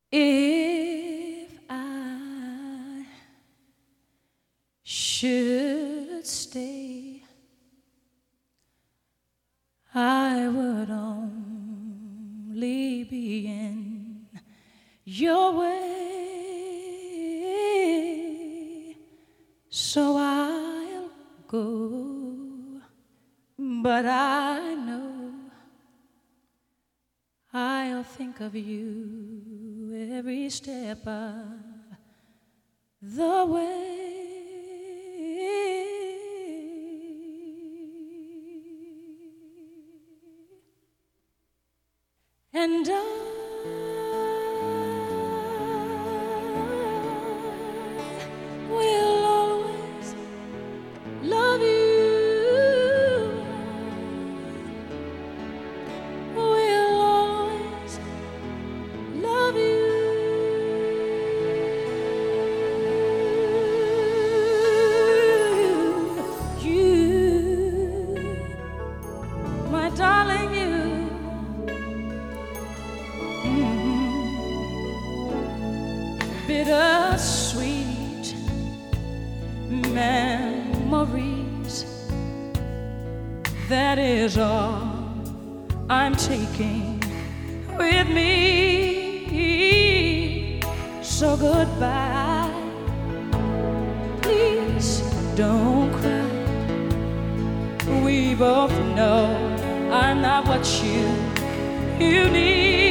If I should stay, I would only be in your way, so I'll go, but I know I'll think of you every step of the way. And I will always love you. Will always love you. You, my darling, you. Bittersweet memories, that is all I'm taking with me. So goodbye, please don't cry. We both know I'm not what you need.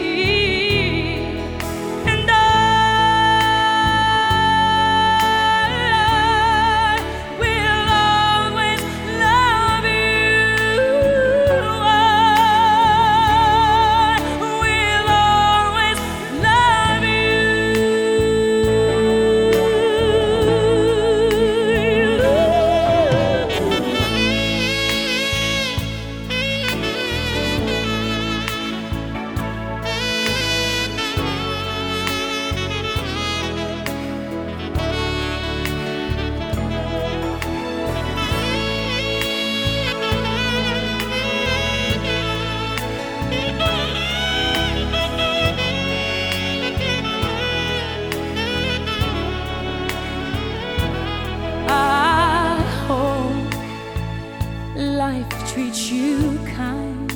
Life treats you kind,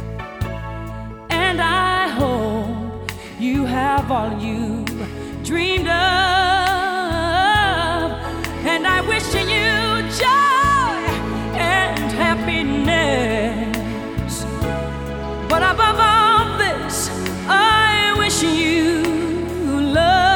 and I hope you have all you dreamed of, and I wish you joy and happiness, but above all this I wish you love.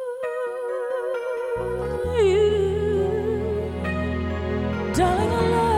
Darling, I love